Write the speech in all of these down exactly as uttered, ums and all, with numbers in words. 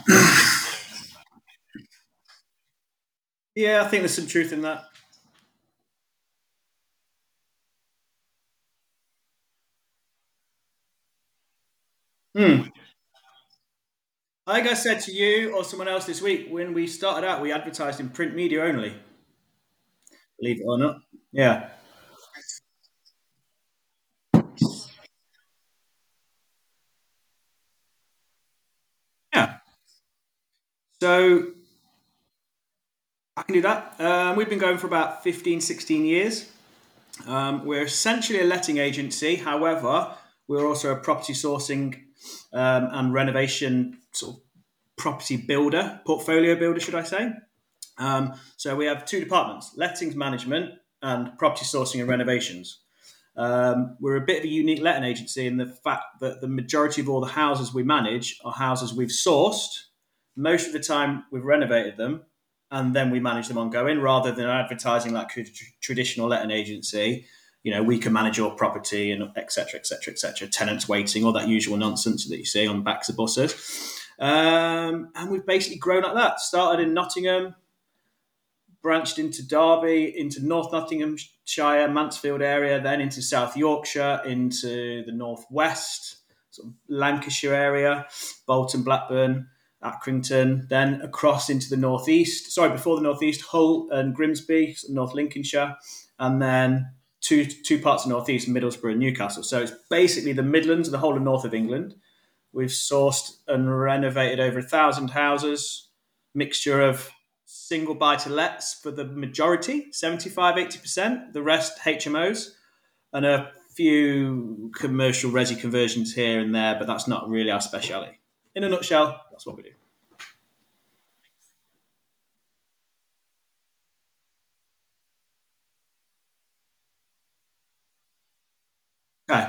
Yeah, I think there's some truth in that. Hmm. I think I said to you or someone else this week, when we started out, we advertised in print media only, believe it or not. Yeah. Yeah. So I can do that. Um, we've been going for about fifteen, sixteen years. Um, we're essentially a letting agency. However, we're also a property sourcing um, and renovation sort of property builder, portfolio builder, should I say. Um, so we have two departments: lettings management and property sourcing and renovations. Um, we're a bit of a unique letting agency in the fact that the majority of all the houses we manage are houses we've sourced. Most of the time, we've renovated them, and then we manage them ongoing, rather than advertising like a tr- traditional letting agency. You know, we can manage your property and et cetera, et cetera, et cetera. Tenants waiting, all that usual nonsense that you see on the backs of buses. Um, and we've basically grown like that. Started in Nottingham, branched into Derby, into North Nottinghamshire, Mansfield area, then into South Yorkshire, into the northwest, sort of Lancashire area, Bolton, Blackburn, Accrington, then across into the northeast. Sorry, before the northeast, Hull and Grimsby, North Lincolnshire, and then two two parts of northeast, Middlesbrough and Newcastle. So it's basically the Midlands, the whole of north of England. We've sourced and renovated over a thousand houses, mixture of single buy to lets for the majority, seventy-five, eighty percent, the rest H M Os, and a few commercial resi conversions here and there, but that's not really our speciality. In a nutshell, that's what we do. Okay.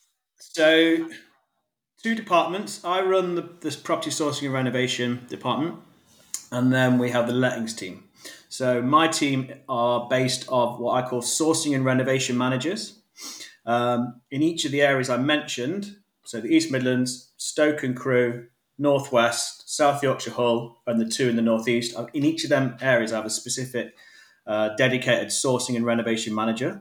So, two departments. I run the this property sourcing and renovation department, and then we have the lettings team. So my team are based of what I call sourcing and renovation managers. Um, in each of the areas I mentioned, so the East Midlands, Stoke and Crewe, Northwest, South Yorkshire, Hull, and the two in the Northeast. In each of them areas, I have a specific uh, dedicated sourcing and renovation manager.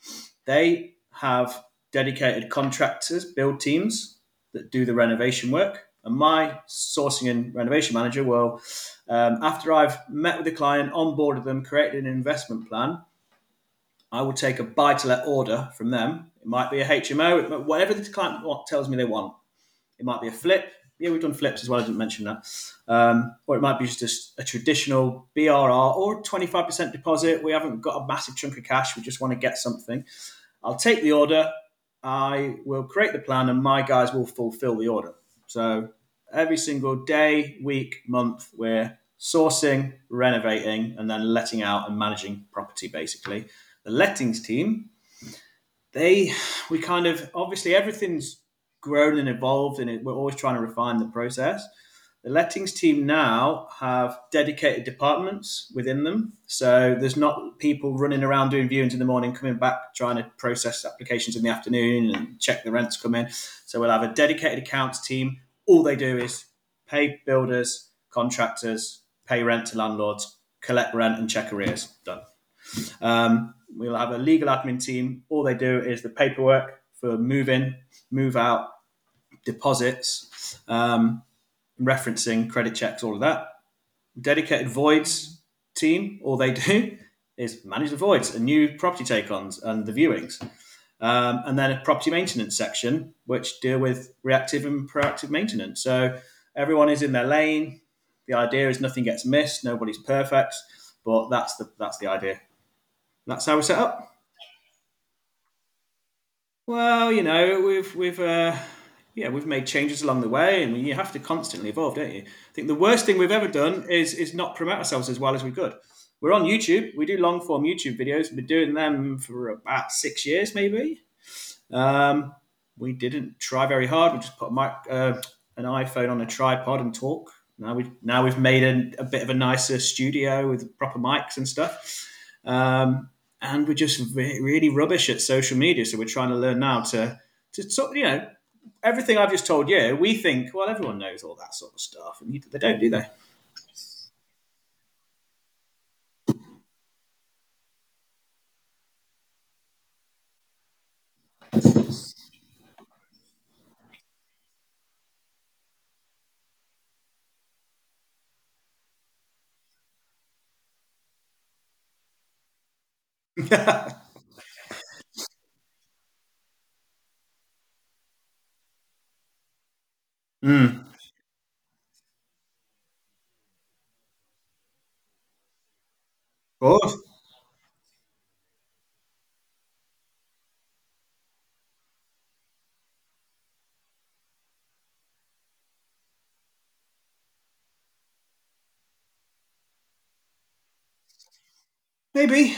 They have dedicated contractors, build teams that do the renovation work. And my sourcing and renovation manager will, um, after I've met with the client, onboarded them, created an investment plan, I will take a buy to let order from them. It might be a H M O, whatever the client tells me they want. It might be a flip. Yeah, we've done flips as well. I didn't mention that. Um, or it might be just a, a traditional B R R or twenty-five percent deposit. We haven't got a massive chunk of cash. We just want to get something. I'll take the order. I will create the plan, and my guys will fulfill the order. So every single day, week, month, we're sourcing, renovating, and then letting out and managing property. Basically, the lettings team, they we kind of obviously everything's grown and evolved, and it, we're always trying to refine the process. The lettings team now have dedicated departments within them. So there's not people running around doing viewings in the morning, coming back, trying to process applications in the afternoon and check the rents come in. So we'll have a dedicated accounts team. All they do is pay builders, contractors, pay rent to landlords, collect rent and check arrears. Done. Um, we'll have a legal admin team. All they do is the paperwork for move in, move out, deposits, um, referencing, credit checks, all of that. Dedicated voids team, all they do is manage the voids and new property take-ons and the viewings. Um, and then a property maintenance section, which deal with reactive and proactive maintenance. So everyone is in their lane. The idea is nothing gets missed, nobody's perfect, but that's the that's the idea. That's how we're set up. Well, you know, we've we've uh, yeah, we've made changes along the way, and you have to constantly evolve, don't you? I think the worst thing we've ever done is is not promote ourselves as well as we could. We're on YouTube. We do long form YouTube videos. We've been doing them for about six years, maybe. Um, we didn't try very hard. We just put a mic, uh, an iPhone on a tripod and talk. Now we now we've made a, a bit of a nicer studio with proper mics and stuff. Um, and we're just re- really rubbish at social media. So we're trying to learn now to to sort of, you know everything I've just told you, we think, well, everyone knows all that sort of stuff, and they don't, do they? Mm. Of course. Maybe.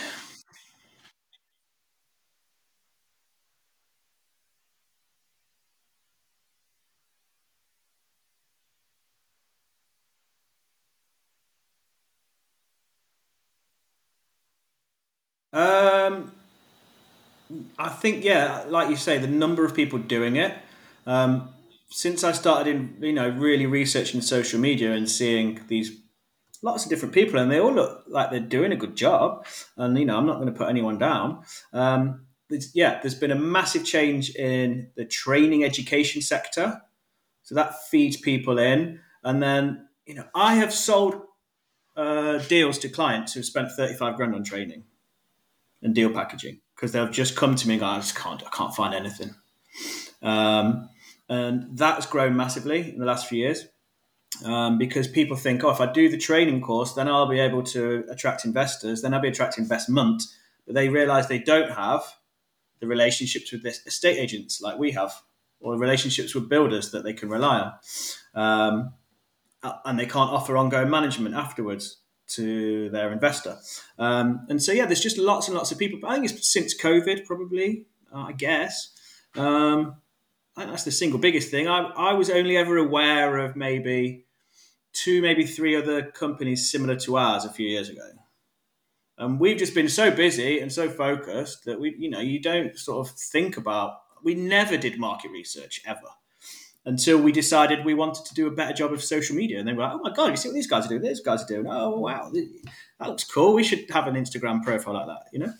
Um, I think, yeah, like you say, the number of people doing it. Um, since I started in, you know, really researching social media and seeing these lots of different people, and they all look like they're doing a good job. And you know, I'm not going to put anyone down. Um, it's- yeah, there's been a massive change in the training education sector, so that feeds people in. And then you know, I have sold uh, deals to clients who've spent thirty-five grand on training and deal packaging because they've just come to me and go, I just can't, I can't find anything. Um, and that's grown massively in the last few years. Um, because people think, oh, if I do the training course, then I'll be able to attract investors, then I'll be attracting investment. But they realize they don't have the relationships with this estate agents like we have, or relationships with builders that they can rely on. Um, and they can't offer ongoing management afterwards to their investor. Um, and so, yeah, there's just lots and lots of people. But I think it's since COVID, probably, uh, I guess. Um, I think that's the single biggest thing. I, I was only ever aware of maybe two, maybe three other companies similar to ours a few years ago. And we've just been so busy and so focused that we, you know, you don't sort of think about. We never did market research ever until we decided we wanted to do a better job of social media. And they were like, "Oh my god, you see what these guys are doing? These guys are doing. Oh wow, that looks cool. We should have an Instagram profile like that." You know?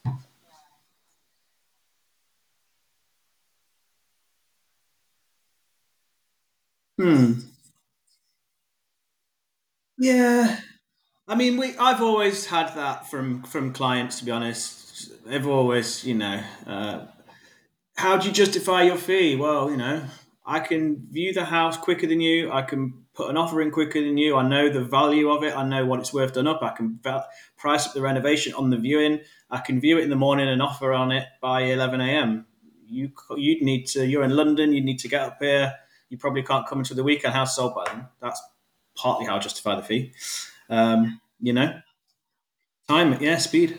Hmm. Yeah. I mean, we. I've always had that from from clients. To be honest, they've always, you know, uh, how do you justify your fee? Well, you know, I can view the house quicker than you. I can put an offer in quicker than you. I know the value of it. I know what it's worth done up. I can val- price up the renovation on the viewing. I can view it in the morning and offer on it by eleven a m. You you'd need to. You're in London. You need to get up here. You probably can't come until the weekend house sold by then. That's partly how I justify the fee. Um, you know, time. Yeah, speed.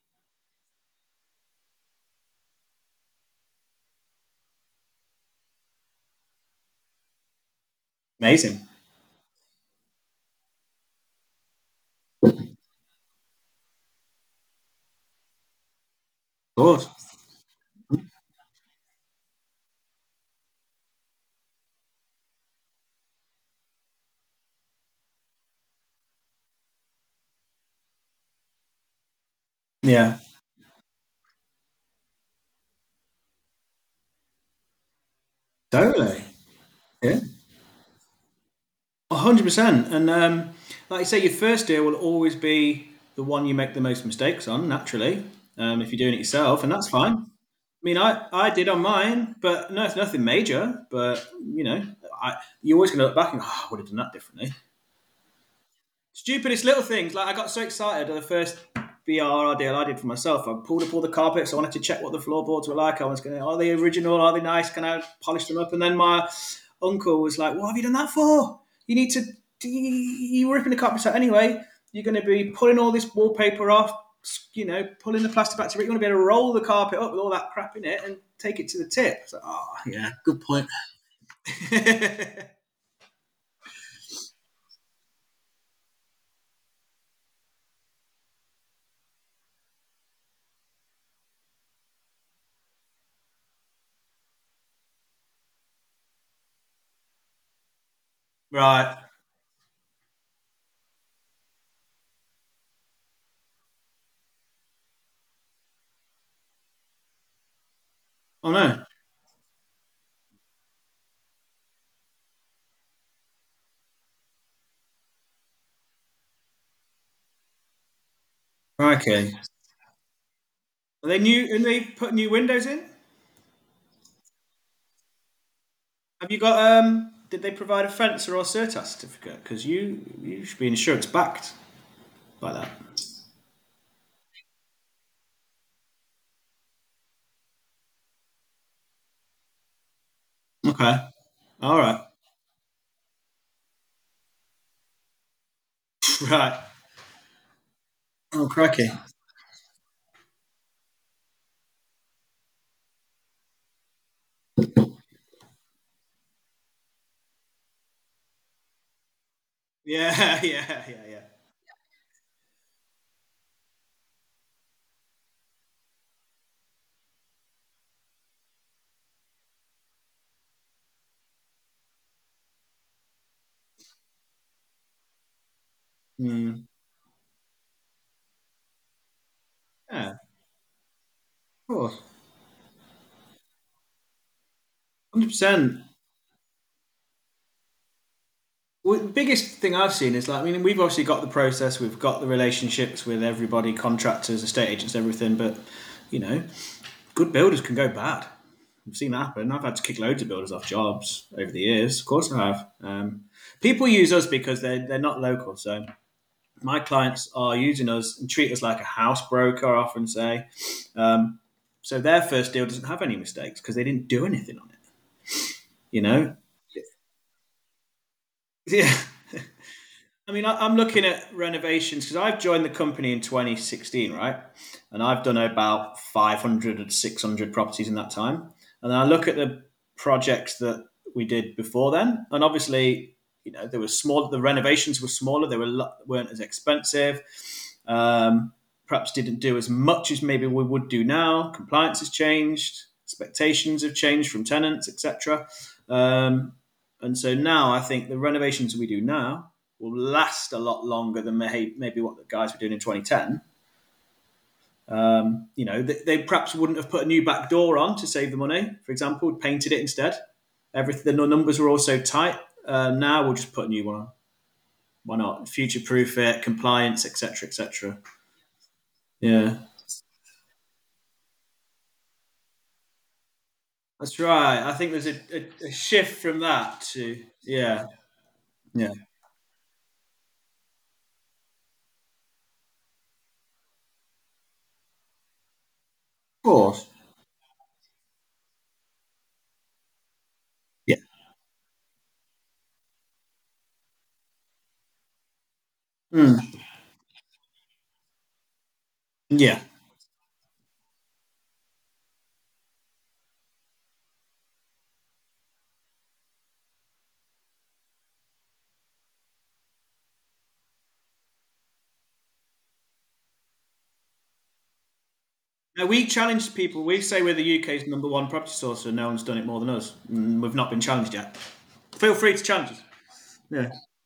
Amazing. Of course. Yeah. Totally. Yeah. A hundred percent. And um, like you say, your first deal will always be the one you make the most mistakes on, naturally, um, if you're doing it yourself, and that's fine. I mean, I, I did on mine, but no, it's nothing major. But you know, I, you're always going to look back and go, oh, I would have done that differently. Stupidest little things. Like I got so excited at the first B R deal I did for myself. I pulled up all the carpets. I wanted to check what the floorboards were like. I was going, are they original? Are they nice? Can I polish them up? And then my uncle was like, "What have you done that for? You need to. You were ripping the carpets out anyway. You're going to be pulling all this wallpaper off. You know, pulling the plastic back to it. You're going to be able to roll the carpet up with all that crap in it and take it to the tip." I was like, "Oh, yeah, good point." Right. Oh no. Okay. Are they new? And they put new windows in? Have you got? Um. Did they provide a fence or a CERTAS certificate? Because you you should be insurance backed by that. Okay. All right. Right. Oh, crikey. Yeah. Yeah. Yeah. Yeah. Mm. Yeah. Of course. Hundred percent. Well, the biggest thing I've seen is like, I mean, we've obviously got the process, we've got the relationships with everybody, contractors, estate agents, everything, but you know, good builders can go bad. I've seen that happen. I've had to kick loads of builders off jobs over the years. Of course, I have. Um, people use us because they're they're not local. So my clients are using us and treat us like a house broker. I often say, um, so their first deal doesn't have any mistakes because they didn't do anything on it. You know, yeah. I mean, I, I'm looking at renovations because I've joined the company in twenty sixteen, right? And I've done about five hundred or six hundred properties in that time. And then I look at the projects that we did before then, and obviously, you know, they were small. The renovations were smaller. They were weren't as expensive. Um, Perhaps didn't do as much as maybe we would do now. Compliance has changed. Expectations have changed from tenants, et cetera. Um, and so now I think the renovations we do now will last a lot longer than maybe what the guys were doing in twenty ten. Um, you know, they, they perhaps wouldn't have put a new back door on to save the money, for example, painted it instead. Everything, the numbers were also tight. Uh, now we'll just put a new one on. Why not? Future proof it, compliance, et cetera, et cetera. Yeah, that's right. I think there's a, a, a shift from that to, yeah, yeah, of course. Yeah. Mm. Yeah. Now, we challenge people. We say we're the U K's number one property source, and no one's done it more than us. And we've not been challenged yet. Feel free to challenge us. Yeah.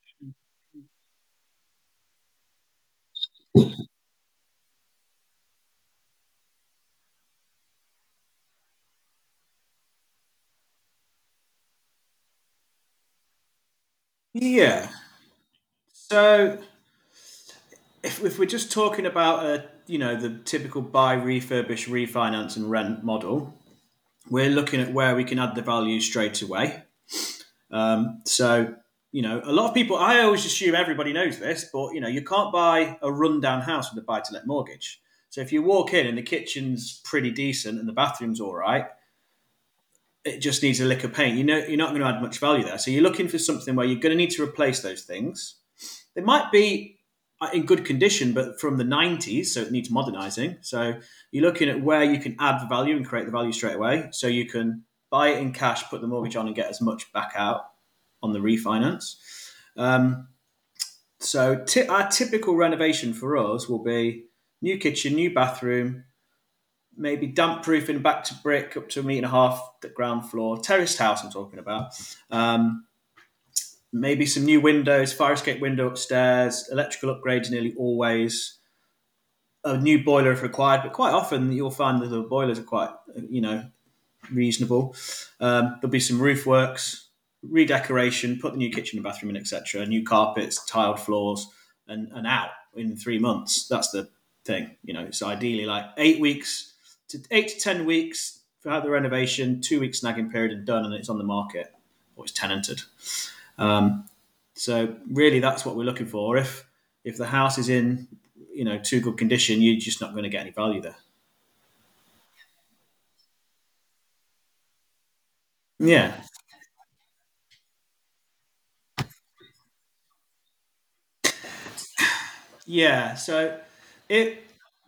Yeah. So if, if we're just talking about a, you know, the typical buy, refurbish, refinance, and rent model, we're looking at where we can add the value straight away. Um, so you know, a lot of people. I always assume everybody knows this, but you know, you can't buy a rundown house with a buy-to-let mortgage. So if you walk in and the kitchen's pretty decent and the bathroom's all right, it just needs a lick of paint. You know, you're not going to add much value there. So you're looking for something where you're going to need to replace those things. They might be uh, in good condition, but from the nineties, so it needs modernising. So you're looking at where you can add the value and create the value straight away. So you can buy it in cash, put the mortgage on, and get as much back out on the refinance. Um, so t- our typical renovation for us will be new kitchen, new bathroom, maybe damp proofing back to brick up to a metre and a half, the ground floor, terraced house I'm talking about. Um, maybe some new windows, fire escape window upstairs, electrical upgrades nearly always, a new boiler if required. But quite often you'll find that the boilers are quite, you know, reasonable. Um, there'll be some roof works, redecoration, put the new kitchen and bathroom in, et cetera. New carpets, tiled floors, and, and out in three months. That's the thing. You know, it's ideally like eight weeks to eight to ten weeks for the renovation, two weeks snagging period, and done, and it's on the market or it's tenanted. Um, so really, that's what we're looking for. If if the house is in, you know, too good condition, you're just not going to get any value there. Yeah, yeah. So it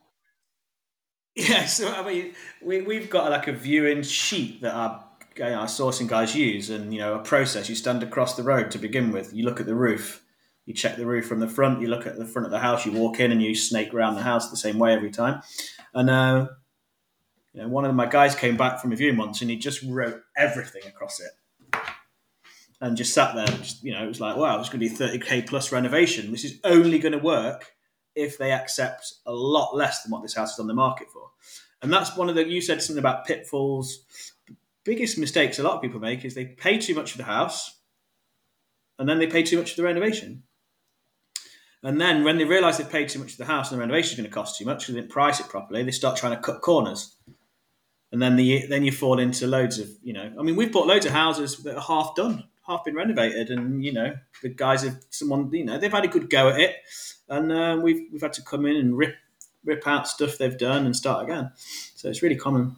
yeah. So I mean, we we've got like a viewing sheet that our you know, our sourcing guys use, and you know, a process. You stand across the road to begin with. You look at the roof. You check the roof from the front. You look at the front of the house. You walk in and you snake around the house the same way every time. And uh, you know, one of my guys came back from a viewing once, and he just wrote everything across it and just sat there. Just, you know, it was like, wow, it's going to be thirty k plus renovation. This is only going to work if they accept a lot less than what this house is on the market for. And that's one of the, you said something about pitfalls. Biggest mistakes a lot of people make is they pay too much for the house and then they pay too much for the renovation. And then when they realise they've paid too much for the house and the renovation is going to cost too much because they didn't price it properly, they start trying to cut corners. And then the then you fall into loads of, you know, I mean, we've bought loads of houses that are half done, half been renovated, and you know, the guys have someone, you know, they've had a good go at it, and uh, we've we've had to come in and rip rip out stuff they've done and start again. So it's really common.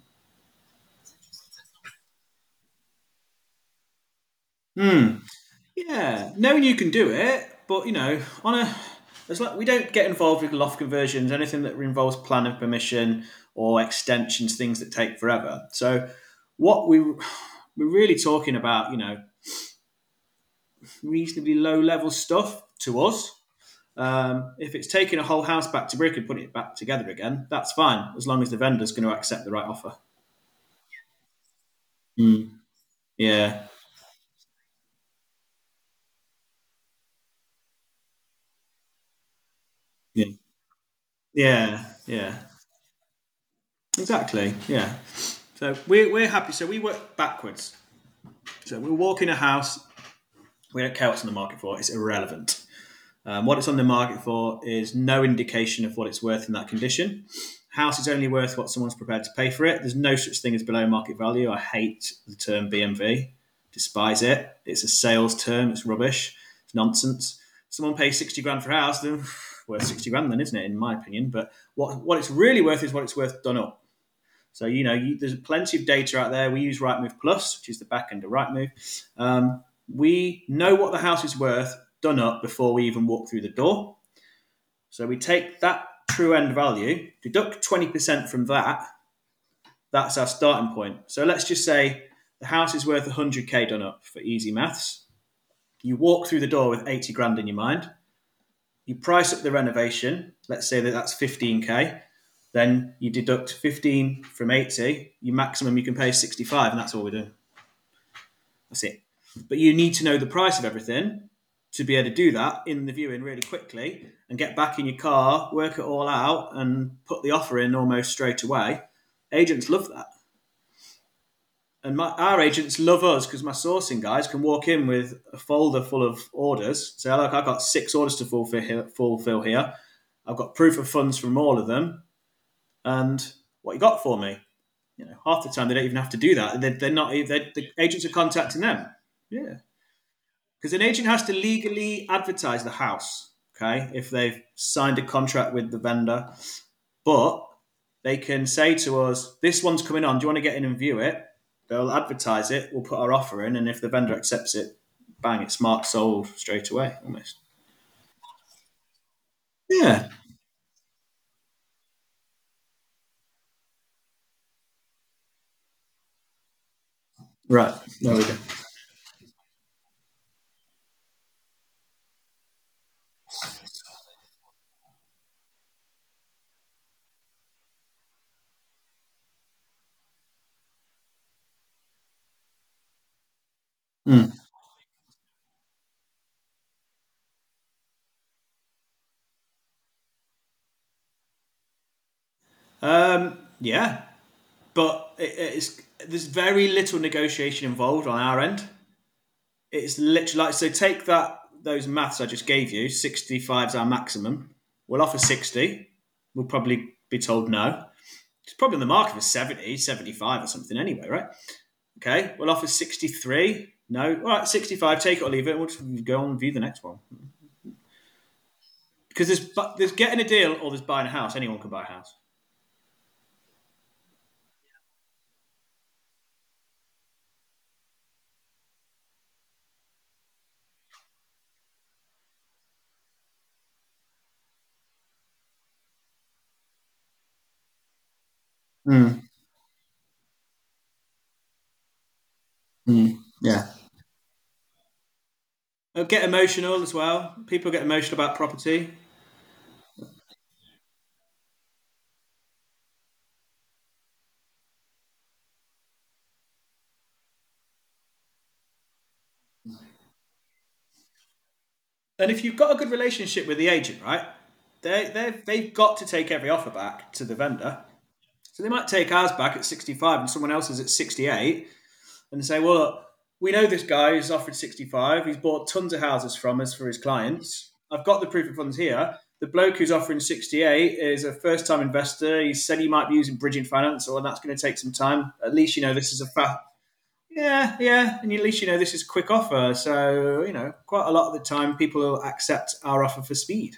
Hmm. Yeah, knowing you can do it, but you know, on a it's like we don't get involved with loft conversions, anything that involves planning permission or extensions, things that take forever. So what we we're really talking about, you know, reasonably low level stuff to us. Um, if it's taking a whole house back to brick and putting it back together again, that's fine as long as the vendor's going to accept the right offer. Mm. Yeah, yeah, yeah, yeah. Exactly. Yeah. So we're we're happy. So we work backwards. So we walk in a house. We don't care what's on the market for. It's irrelevant. Um, what it's on the market for is no indication of what it's worth in that condition. House is only worth what someone's prepared to pay for it. There's no such thing as below market value. I hate the term B M V. Despise it. It's a sales term. It's rubbish. It's nonsense. Someone pays sixty grand for a house, then worth sixty grand, then isn't it? In my opinion. But what what it's really worth is what it's worth done up. So you know, you, there's plenty of data out there. We use Rightmove Plus, which is the back end of Rightmove. Um, we know what the house is worth done up before we even walk through the door. So we take that true end value, deduct twenty percent from that. That's our starting point. So let's just say the house is worth one hundred k done up for easy maths. You walk through the door with eighty grand in your mind. You price up the renovation. Let's say that that's fifteen k. Then you deduct fifteen from eighty. Your maximum you can pay is sixty-five, and that's all we do. That's it. But you need to know the price of everything to be able to do that in the viewing really quickly and get back in your car, work it all out, and put the offer in almost straight away. Agents love that. And my, our agents love us because my sourcing guys can walk in with a folder full of orders. Say, look, I've got six orders to fulfill here. Fulfill here. I've got proof of funds from all of them. And what you got for me? You know, half the time they don't even have to do that. They're, they're not. They're, the agents are contacting them. Yeah, because an agent has to legally advertise the house. Okay, if they've signed a contract with the vendor, but they can say to us, "This one's coming on. Do you want to get in and view it?" They'll advertise it. We'll put our offer in, and if the vendor accepts it, bang, it's marked sold straight away, almost. Yeah. Right. There we go. Mm. Um, yeah, but it, it's there's very little negotiation involved on our end. It's literally like, so take that those maths I just gave you. sixty-five is our maximum. We'll offer sixty. We'll probably be told no. It's probably in the market for seventy, seventy-five or something anyway, right? Okay, we'll offer sixty-three. No, all right, sixty-five. Take it or leave it. We'll just go on and view the next one. Because there's there's getting a deal or there's buying a house. Anyone can buy a house. Mm. Mm. Yeah. Uh, Get emotional as well. People get emotional about property. And if you've got a good relationship with the agent, right, they they they've got to take every offer back to the vendor. So they might take ours back at sixty-five and someone else's at sixty-eight, and say, well, look, we know this guy who's offered sixty-five. He's bought tons of houses from us for his clients. I've got the proof of funds here. The bloke who's offering sixty-eight is a first time investor. He said he might be using bridging finance, or that's going to take some time. At least you know this is a fast. Yeah, yeah, and at least you know this is a quick offer. So you know, quite a lot of the time, people will accept our offer for speed.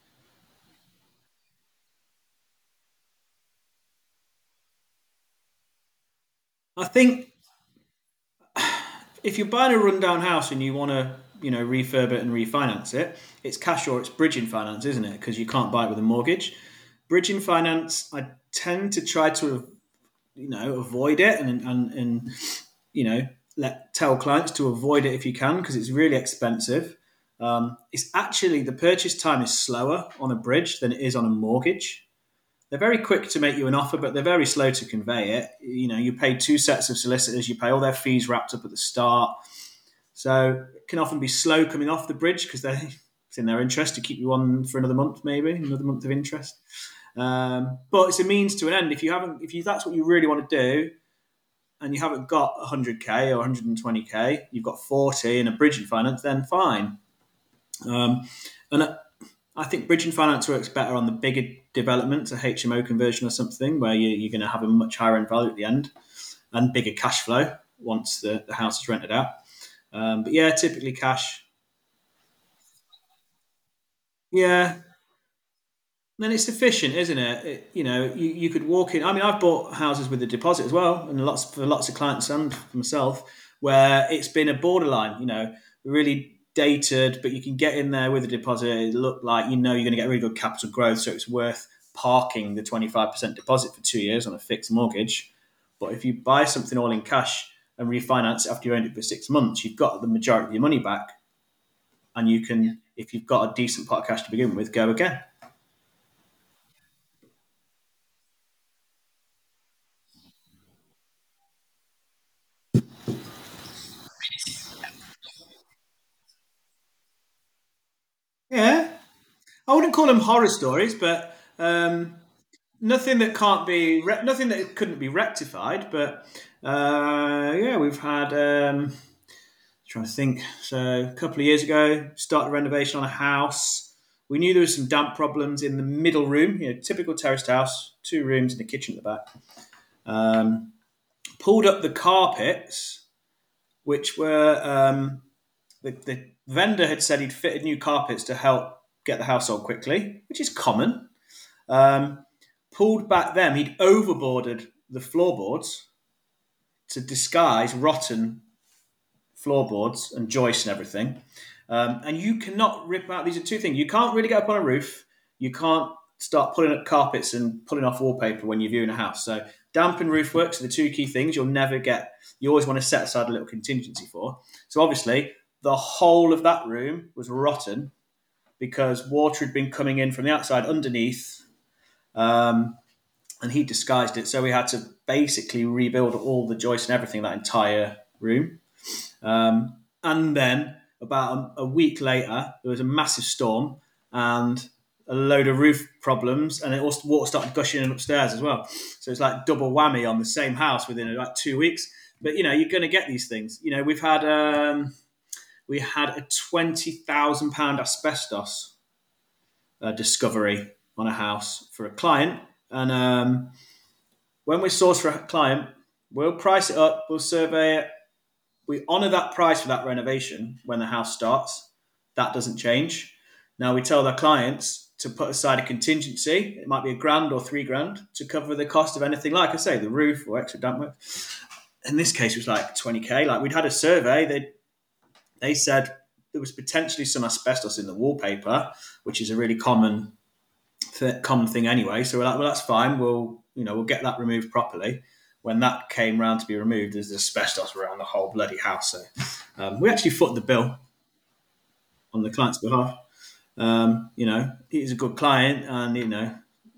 I think if you're buying a rundown house and you want to, you know, refurb it and refinance it, it's cash or it's bridging finance, isn't it? Because you can't buy it with a mortgage. Bridging finance, I tend to try to, you know, avoid it and and and you know, let tell clients to avoid it if you can because it's really expensive. Um, it's actually the purchase time is slower on a bridge than it is on a mortgage. They're very quick to make you an offer, but they're very slow to convey it. You know, you pay two sets of solicitors, you pay all their fees wrapped up at the start. So it can often be slow coming off the bridge because they it's in their interest to keep you on for another month, maybe another month of interest. Um, but it's a means to an end. If you haven't, if you that's what you really want to do, and you haven't got one hundred k or one hundred twenty k, you've got forty in a bridging finance, then fine. Um, and I think bridging finance works better on the bigger developments, a H M O conversion or something, where you, you're going to have a much higher end value at the end and bigger cash flow once the, the house is rented out. Um, but yeah, typically cash. Yeah, then it's efficient, isn't it? It- you know, you, you could walk in. I mean, I've bought houses with a deposit as well, and lots for lots of clients and for myself, where it's been a borderline. You know, really dated, but you can get in there with a deposit. It look like you know you're going to get really good capital growth, so it's worth parking the twenty-five percent deposit for two years on a fixed mortgage. But if you buy something all in cash and refinance it after you owned it for six months, you've got the majority of your money back, and you can, if you've got a decent pot of cash to begin with, go again. Yeah, I wouldn't call them horror stories, but um, nothing that can't be re- nothing that couldn't be rectified. But uh, yeah, we've had. Um, trying to think. So a couple of years ago, started renovation on a house. We knew there was some damp problems in the middle room. You know, typical terraced house, two rooms and a kitchen at the back. Um, Pulled up the carpets, which were um, the, the vendor had said he'd fitted new carpets to help get the house sold quickly, which is common. Um, Pulled back them, he'd overboarded the floorboards to disguise rotten floorboards and joists and everything. Um, and you cannot rip out. These are two things. You can't really get up on a roof. You can't start pulling up carpets and pulling off wallpaper when you're viewing a house. So damp and roof works are the two key things you'll never get. You always want to set aside a little contingency for. So obviously, the whole of that room was rotten because water had been coming in from the outside underneath, um, and he disguised it. So we had to basically rebuild all the joists and everything that entire room. Um, and then about a, a week later, there was a massive storm, and a load of roof problems, and it also water started gushing in upstairs as well. So it's like double whammy on the same house within like two weeks. But you know, you're going to get these things. You know, we've had um, we had a twenty thousand pound asbestos uh, discovery on a house for a client, and um, when we source for a client, we'll price it up, we'll survey it, we honour that price for that renovation when the house starts. That doesn't change. Now we tell our clients to put aside a contingency. It might be a grand or three grand to cover the cost of anything, like I say, the roof or extra damp work. In this case, it was like twenty k. Like we'd had a survey. They they said there was potentially some asbestos in the wallpaper, which is a really common th- common thing anyway. So we're like, well, that's fine. We'll you know we'll get that removed properly. When that came round to be removed, there's asbestos around the whole bloody house. So um, we actually footed the bill on the client's behalf. Um, you know, he's a good client, and you know,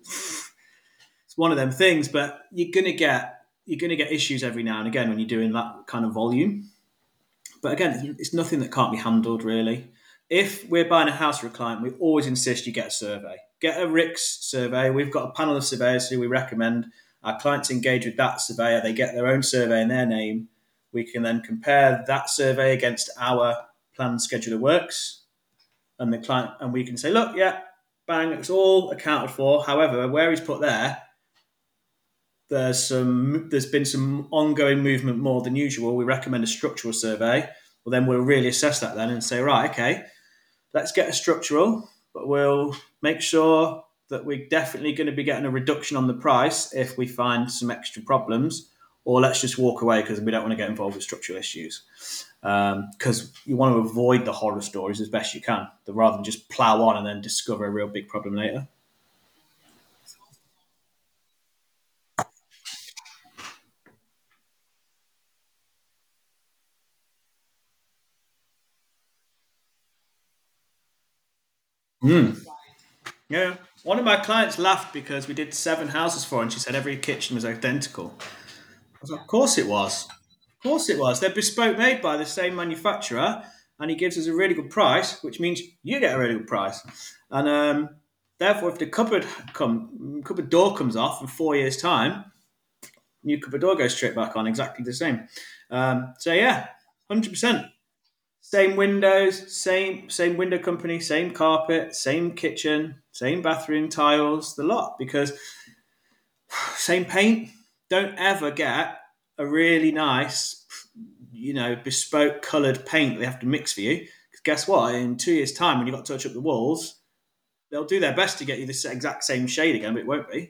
it's one of them things. But you're gonna get you're gonna get issues every now and again when you're doing that kind of volume. But again, it's nothing that can't be handled really. If we're buying a house for a client, we always insist you get a survey. Get a R I C S survey. We've got a panel of surveyors who we recommend. Our clients engage with that surveyor. They get their own survey in their name. We can then compare that survey against our planned schedule of works, and the client, and we can say, look, yeah, bang, it's all accounted for. However, where he's put there, there's some there's been some ongoing movement more than usual. We recommend a structural survey. Well, then we'll really assess that then and say, right, okay, let's get a structural, but we'll make sure that we're definitely going to be getting a reduction on the price if we find some extra problems, or let's just walk away because we don't want to get involved with structural issues. Because um, you want to avoid the horror stories as best you can, rather than just plow on and then discover a real big problem later. Mm. Yeah. One of my clients laughed because we did seven houses for her and she said every kitchen was identical. I was like, of course it was. Of course it was. They're bespoke made by the same manufacturer and he gives us a really good price, which means you get a really good price. And um, therefore, if the cupboard come cupboard door comes off in four years' time, new cupboard door goes straight back on, exactly the same. Um, so yeah, one hundred percent. Same windows, same same window company, same carpet, same kitchen, same bathroom tiles, the lot. Because same paint. Don't ever get a really nice, you know, bespoke coloured paint that they have to mix for you. Because guess what? In two years' time, when you've got to touch up the walls, they'll do their best to get you the exact same shade again, but it won't be.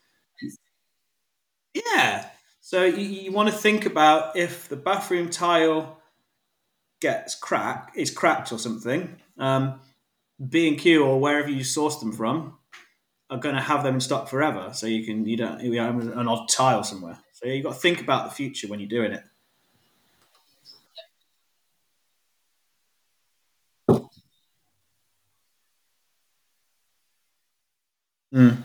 Yeah. So you, you want to think about if the bathroom tile gets cracked, is cracked or something. Um, B and Q or wherever you source them from are going to have them in stock forever. So you can you don't you have an odd tile somewhere. So you've got to think about the future when you're doing it. Mm.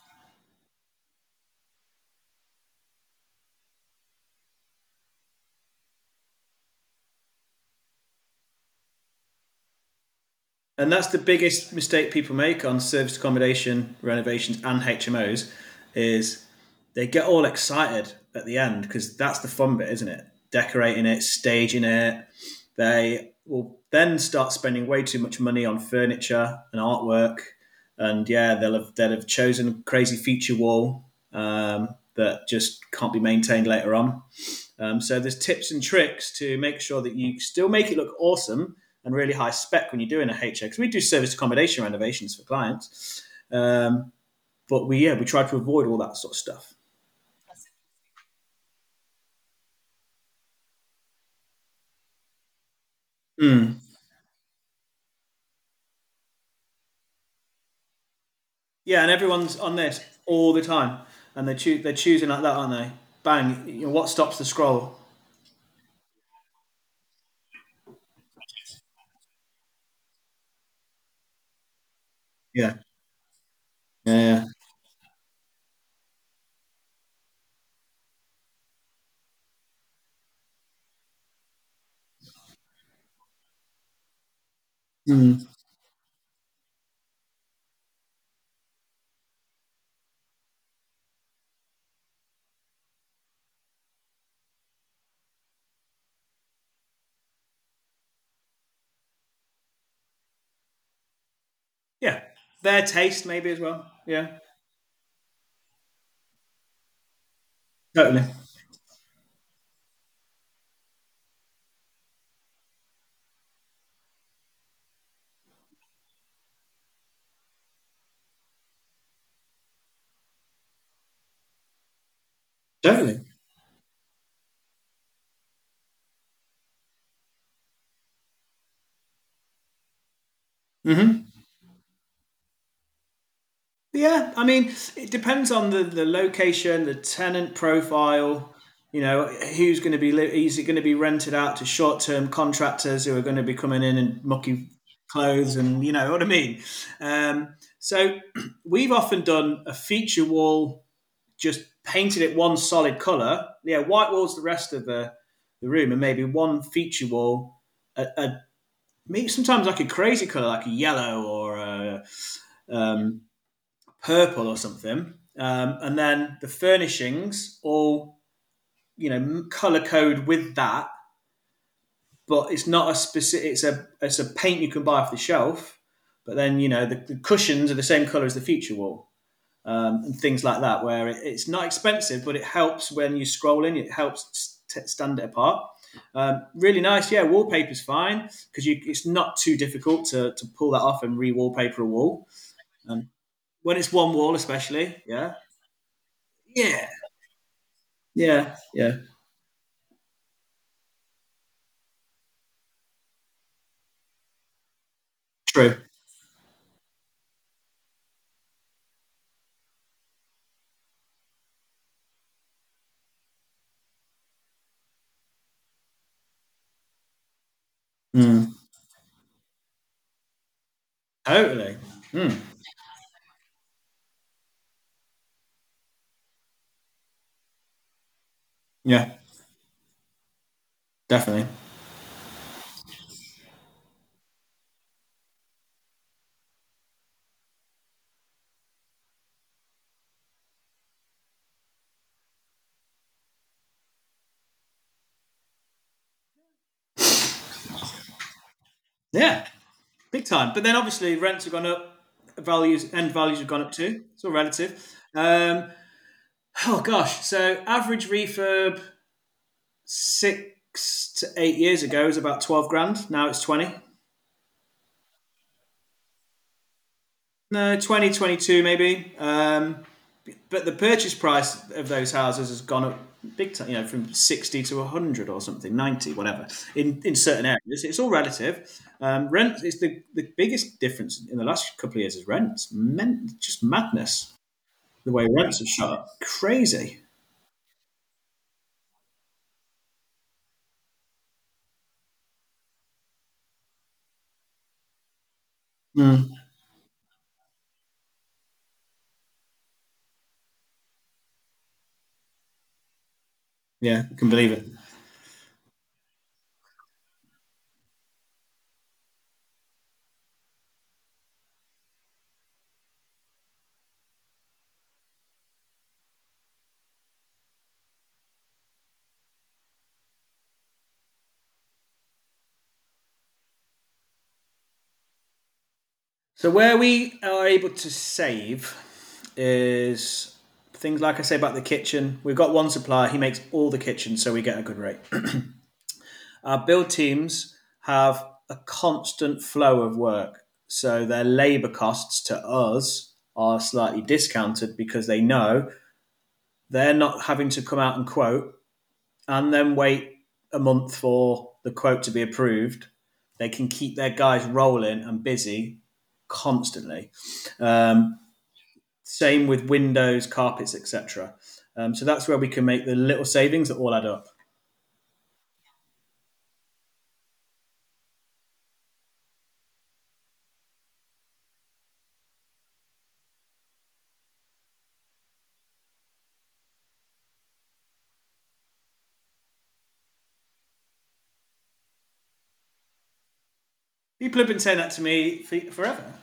And that's the biggest mistake people make on service accommodation renovations and H M Os is they get all excited at the end because that's the fun bit, isn't it? Decorating it, staging it. They will then start spending way too much money on furniture and artwork, and yeah, they'll have they'll have chosen a crazy feature wall um, that just can't be maintained later on. Um, so there's tips and tricks to make sure that you still make it look awesome and really high spec when you're doing a H A. Because we do service accommodation renovations for clients, um, but we yeah we try to avoid all that sort of stuff. Mm. Yeah, and everyone's on this all the time, and they choo- they're choosing like that, aren't they? Bang! You know, what stops the scroll? Yeah, yeah, yeah. Mm. Their taste, maybe as well. Yeah, totally. Totally. Hmm. Yeah, I mean, it depends on the, the location, the tenant profile. You know, who's going to be li- is it going to be rented out to short term contractors who are going to be coming in in mucky clothes, and you know what I mean. Um, so we've often done a feature wall, just painted it one solid color. Yeah, white walls the rest of the the room, and maybe one feature wall, a, a maybe sometimes like a crazy color, like a yellow or a, um, purple or something, um, and then the furnishings all, you know, color code with that, but it's not a specific. It's a it's a paint you can buy off the shelf, but then you know the, the cushions are the same color as the feature wall, um, and things like that, where it, it's not expensive, but it helps when you scroll in. It helps t- stand it apart. Um, really nice, yeah. Wallpaper's fine because you it's not too difficult to, to pull that off and re-wallpaper a wall. Um, when it's one wall, especially, yeah, yeah, yeah, yeah. True. Mm. Totally. Mm. Yeah, definitely. Yeah, big time. But then obviously rents have gone up, values end values have gone up too. It's all relative. Um, oh gosh, so average refurb six to eight years ago was about twelve grand. Now it's twenty. No, twenty twenty two maybe. Um, but the purchase price of those houses has gone up big time, you know, from sixty to one hundred or something, ninety, whatever, in, in certain areas. It's all relative. Um, rent is the, the biggest difference in the last couple of years is rent. It's meant, just madness, the way rents have shot up. Crazy. Mm, yeah, I can believe it. So where we are able to save is things like I say about the kitchen. We've got one supplier; he makes all the kitchens, so we get a good rate. Our build teams have a constant flow of work, so their labour costs to us are slightly discounted because they know they're not having to come out and quote and then wait a month for the quote to be approved. They can keep their guys rolling and busy constantly. Um, Same with windows, carpets, et cetera. Um, so that's where we can make the little savings that all add up. People have been saying that to me for, forever.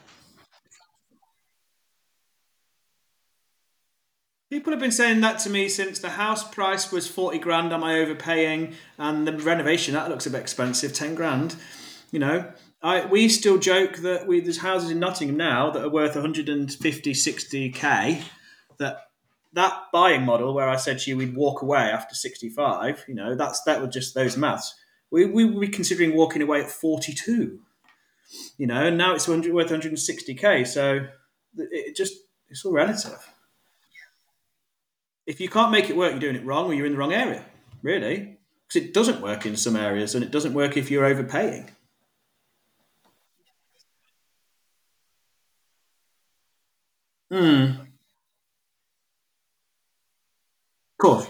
People have been saying that to me since the house price was forty grand. Am I overpaying? And the renovation, that looks a bit expensive, ten grand. You know, I, we still joke that we, there's houses in Nottingham now that are worth one hundred fifty, sixty k. That that buying model where I said to you we'd walk away after sixty-five, you know, that's that was just those maths. We we would be considering walking away at forty-two, you know, and now it's worth one hundred sixty k. So it just it's all relative. If you can't make it work, you're doing it wrong, or you're in the wrong area, really. Because it doesn't work in some areas, and it doesn't work if you're overpaying. Hmm. Cool.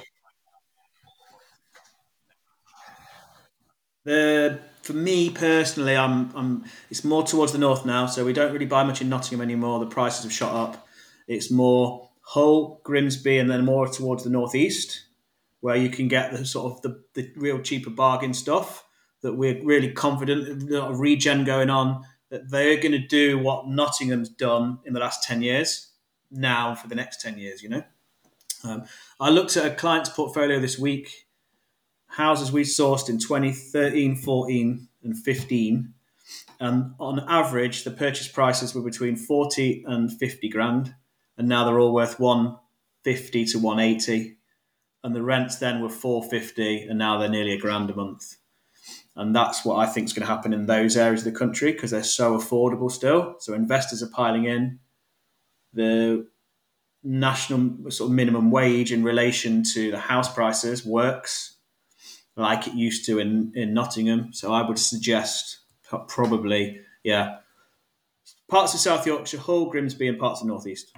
The for me personally, I'm I'm it's more towards the north now, so we don't really buy much in Nottingham anymore. The prices have shot up. It's more Hull, Grimsby, and then more towards the northeast, where you can get the sort of the, the real cheaper bargain stuff that we're really confident. There's a lot of regen going on that they're going to do what Nottingham's done in the last ten years now for the next ten years. You know, um, I looked at a client's portfolio this week, houses we sourced in twenty thirteen, fourteen, and fifteen. And on average, the purchase prices were between forty and fifty grand. And now they're all worth one fifty to one eighty. And the rents then were four fifty, and now they're nearly a grand a month. And that's what I think is going to happen in those areas of the country because they're so affordable still. So investors are piling in. The national sort of minimum wage in relation to the house prices works like it used to in, in Nottingham. So I would suggest probably, yeah, parts of South Yorkshire, Hull, Grimsby, and parts of the North East.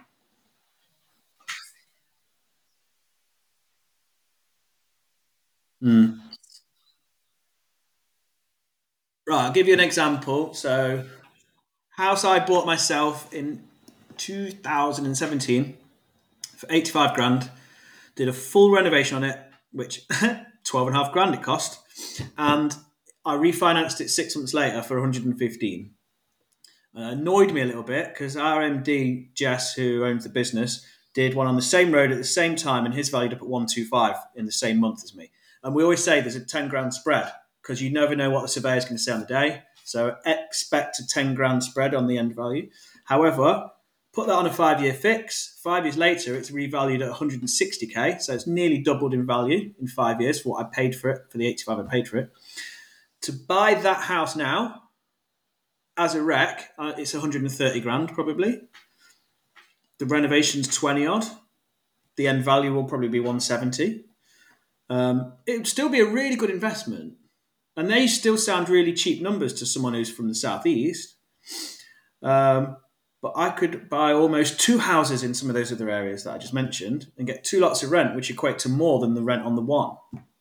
Mm. Right, I'll give you an example. So, house I bought myself in two thousand seventeen for eighty-five grand, did a full renovation on it, which twelve and a half grand it cost, and I refinanced it six months later for one hundred fifteen. Uh, annoyed me a little bit because our M D Jess, who owns the business, did one on the same road at the same time, and his valued up at one two five in the same month as me. And we always say there's a ten grand spread because you never know what the surveyor is going to say on the day. So expect a ten grand spread on the end value. However, put that on a five year fix. Five years later, it's revalued at one hundred sixty k. So it's nearly doubled in value in five years for what I paid for it, for the eighty-five I paid for it. To buy that house now, as a rec, uh, it's one hundred thirty grand probably. The renovation's twenty odd. The end value will probably be one hundred seventy. Um, it would still be a really good investment. And they still sound really cheap numbers to someone who's from the southeast. Um, but I could buy almost two houses in some of those other areas that I just mentioned and get two lots of rent, which equate to more than the rent on the one.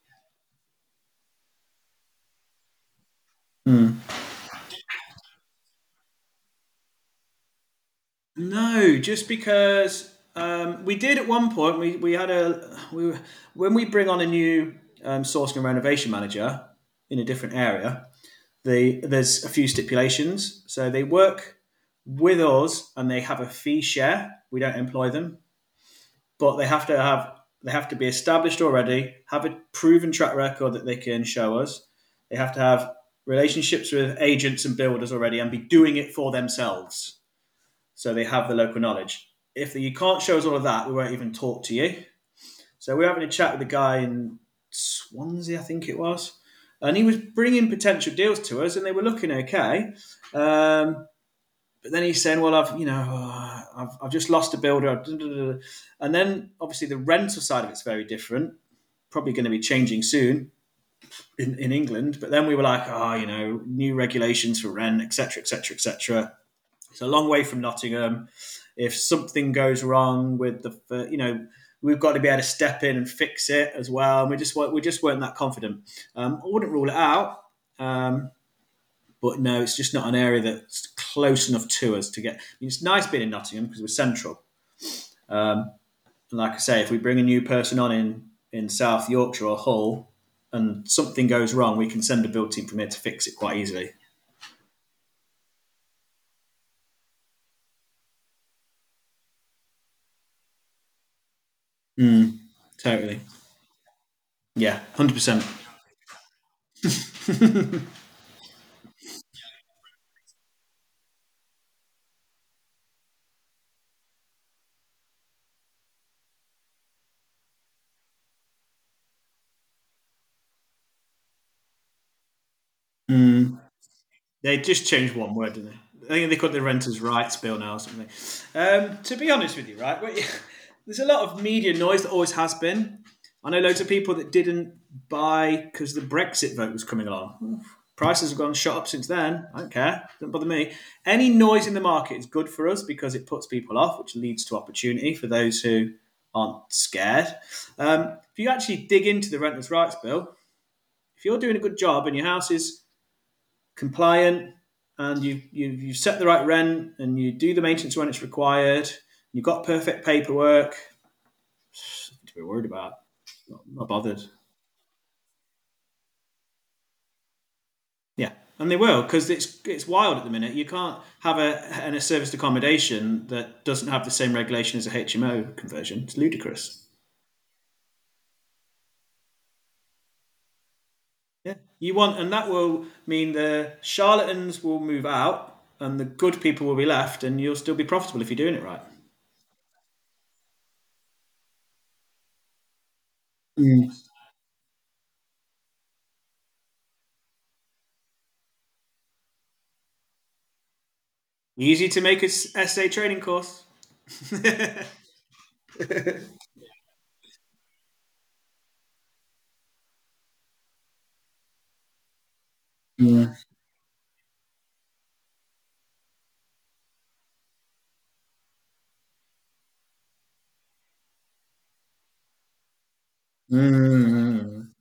Mm. No, just because um, we did at one point. We, we had a we when we bring on a new um, sourcing and renovation manager in a different area. The there's a few stipulations. So they work with us and they have a fee share. We don't employ them, but they have to have they have to be established already, have a proven track record that they can show us. They have to have relationships with agents and builders already and be doing it for themselves. So they have the local knowledge. If you can't show us all of that, we won't even talk to you. So we we're having a chat with a guy in Swansea, I think it was, and he was bringing potential deals to us, and they were looking okay. Um, but then he's saying, "Well, I've you know, uh, I've, I've just lost a builder," and then obviously the rental side of it's very different. Probably going to be changing soon in, in England. But then we were like, "Oh, you know, new regulations for rent, et cetera, et cetera, et cetera" It's a long way from Nottingham. If something goes wrong with the, you know, we've got to be able to step in and fix it as well. And we just we just weren't that confident. Um, I wouldn't rule it out, um, but no, it's just not an area that's close enough to us to get. I mean, it's nice being in Nottingham because we're central. Um, and like I say, if we bring a new person on in in South Yorkshire or Hull, and something goes wrong, we can send a build team from here to fix it quite easily. Mm, totally. Yeah, one hundred percent. They just changed one word, didn't they? I think they call it the Renters' Rights Bill now or something. Um, to be honest with you, right, there's a lot of media noise that always has been. I know loads of people that didn't buy because the Brexit vote was coming along. Prices have gone shot up since then. I don't care. Doesn't bother me. Any noise in the market is good for us because it puts people off, which leads to opportunity for those who aren't scared. Um, if you actually dig into the Renters' Rights Bill, if you're doing a good job and your house is compliant and you, you, you set the right rent and you do the maintenance when it's required, you've got perfect paperwork, nothing to be worried about. Not, not bothered. Yeah, and they will because it's it's wild at the minute. You can't have a an, a serviced accommodation that doesn't have the same regulation as a H M O conversion. It's ludicrous. Yeah, you want, and that will mean the charlatans will move out, and the good people will be left, and you'll still be profitable if you're doing it right. Mm. Easy to make a s- essay training course. Yeah. Mm.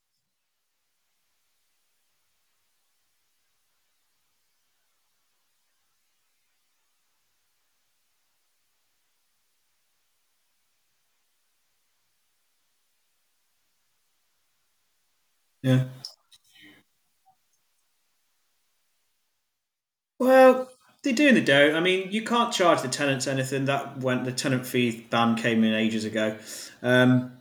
Yeah. Well, they do and they don't. I mean, you can't charge the tenants anything. That went the tenant fee ban came in ages ago. Um,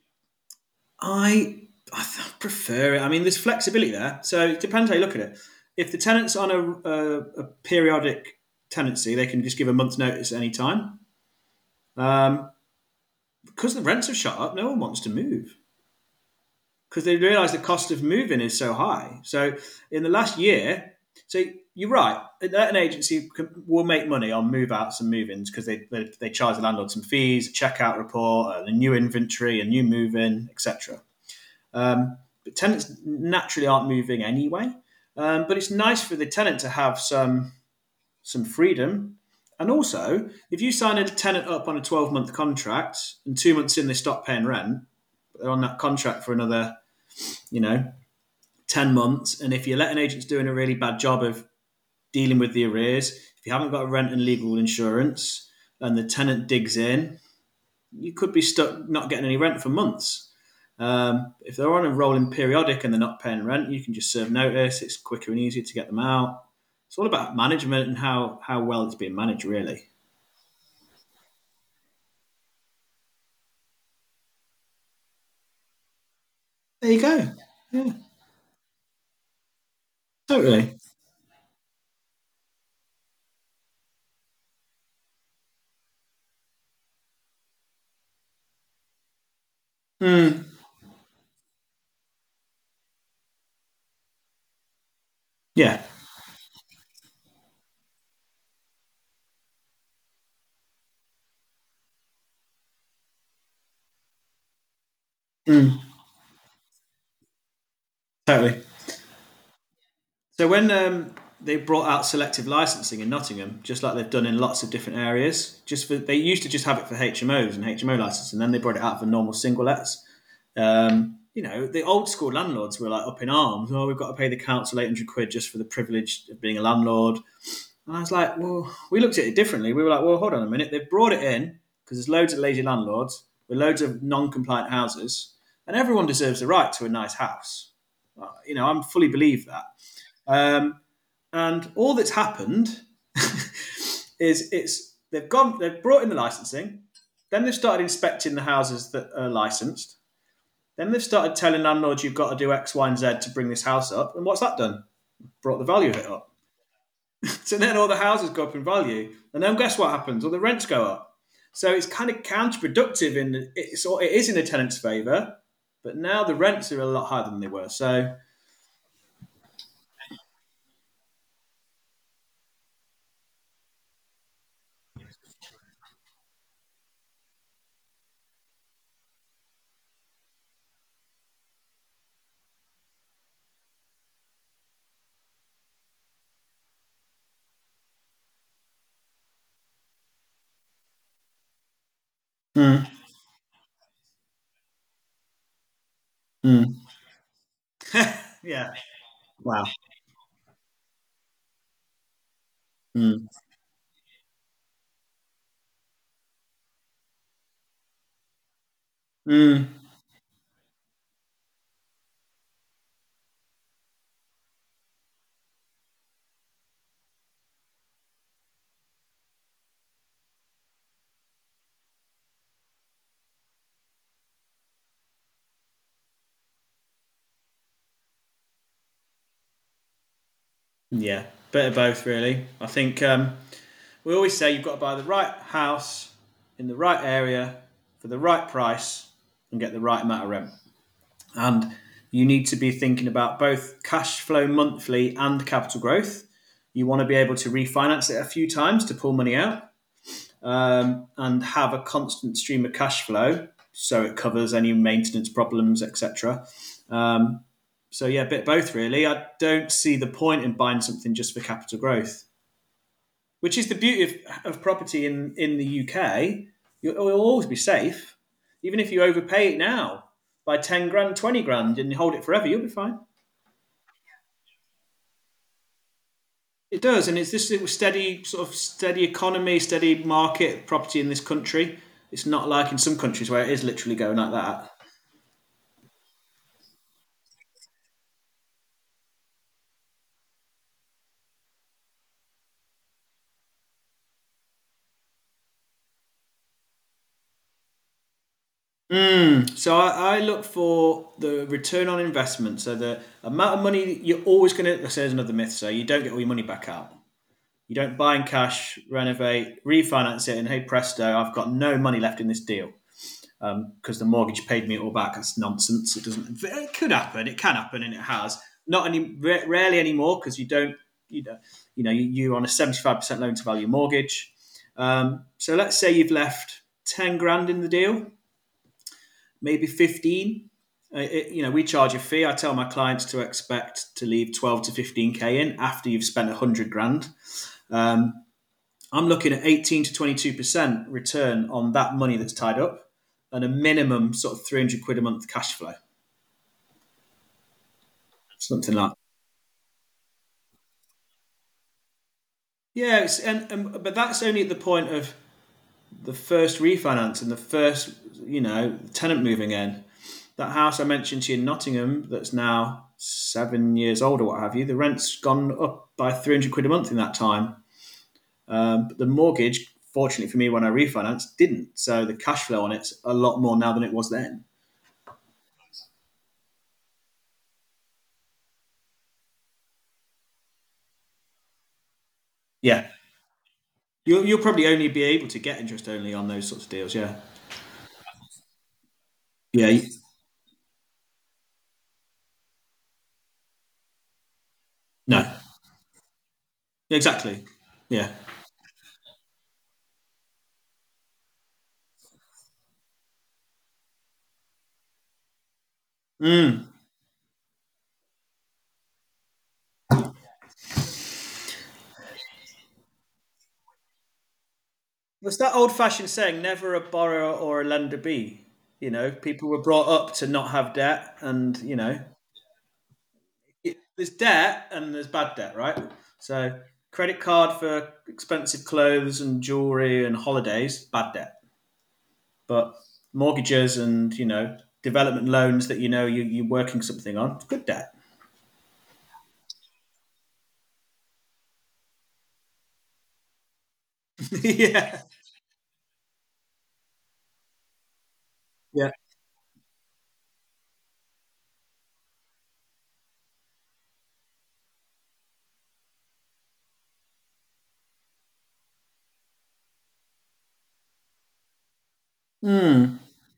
I I th- prefer it. I mean, there's flexibility there, so it depends how you look at it. If the tenant's on a, a, a periodic tenancy, they can just give a month's notice at any time. Um, because the rents have shot up, no one wants to move because they realise the cost of moving is so high. So in the last year, so you're right, an agency will make money on move outs and move ins because they, they, they charge the landlord some fees, a checkout report, a new inventory, a new move in, et cetera. Um, but tenants naturally aren't moving anyway. Um, but it's nice for the tenant to have some some freedom. And also, if you sign a tenant up on a twelve month contract and two months in they stop paying rent, they're on that contract for another, you know, ten months. And if your letting agent's doing a really bad job of dealing with the arrears, if you haven't got a rent and legal insurance and the tenant digs in, you could be stuck not getting any rent for months. Um, if they're on a rolling periodic and they're not paying rent, you can just serve notice. It's quicker and easier to get them out. It's all about management and how, how well it's being managed, really. There you go. Yeah, totally. Mm, yeah. Mm, totally. So when um, they brought out selective licensing in Nottingham, just like they've done in lots of different areas, just for they used to just have it for H M Os and H M O license, and then they brought it out for normal single lets. Um, you know, the old school landlords were like up in arms. Oh, we've got to pay the council eight hundred quid just for the privilege of being a landlord. And I was like, well, we looked at it differently. We were like, well, hold on a minute. They've brought it in because there's loads of lazy landlords with loads of non-compliant houses, and everyone deserves the right to a nice house. Uh, You know, I'm fully believe that. Um, and all that's happened is it's they've gone they've brought in the licensing, then they've started inspecting the houses that are licensed, then they've started telling landlords you've got to do X, Y, and Z to bring this house up. And what's that done? Brought the value of it up. So then all the houses go up in value, and then guess what happens? All the rents go up. So it's kind of counterproductive in it's it is in the tenant's favour, but now the rents are a lot higher than they were. So Mm. Mm. Yeah. Wow. Mm. Mm. Yeah, bit of both, really. I think um, we always say you've got to buy the right house in the right area for the right price and get the right amount of rent. And you need to be thinking about both cash flow monthly and capital growth. You want to be able to refinance it a few times to pull money out, um, and have a constant stream of cash flow so it covers any maintenance problems, et cetera. Um, so yeah, a bit both really. I don't see the point in buying something just for capital growth, which is the beauty of, of property in, in the U K. You'll, you'll always be safe. Even if you overpay it now by ten grand, twenty grand, and you hold it forever, you'll be fine. It does, and it's this steady, sort of steady economy, steady market property in this country. It's not like in some countries where it is literally going like that. Mm. So I, I look for the return on investment. So the amount of money you're always going to. There's another myth. So you don't get all your money back out. You don't buy in cash, renovate, refinance it, and hey presto, I've got no money left in this deal because the mortgage paid me it all back. That's nonsense. It doesn't. It could happen. It can happen, and it has. Not any rarely anymore because you don't. You know. You know. You, you're on a seventy-five percent loan to value mortgage. Um, so let's say you've left ten grand in the deal, maybe fifteen. Uh, it, you know, we charge a fee. I tell my clients to expect to leave twelve to fifteen k in after you've spent one hundred grand. Um, I'm looking at eighteen to twenty-two percent return on that money that's tied up and a minimum sort of three hundred quid a month cash flow, something like that. Yeah, it's, and, and but that's only at the point of the first refinance and the first, you know, tenant moving in. That house I mentioned to you in Nottingham that's now seven years old or what have you, the rent's gone up by three hundred quid a month in that time. Um, but the mortgage, fortunately for me, when I refinanced, didn't. So the cash flow on it's a lot more now than it was then. Yeah. You'll, you'll probably only be able to get interest only on those sorts of deals. Yeah. Yeah. you- No. Exactly. Yeah. Mm. It's that old-fashioned saying, "Never a borrower or a lender be." You know, people were brought up to not have debt, and you know, it, there's debt and there's bad debt, right? So, credit card for expensive clothes and jewelry and holidays, bad debt. But mortgages and you know, development loans that you know you, you're working something on, good debt. Yeah. Yeah. Hmm.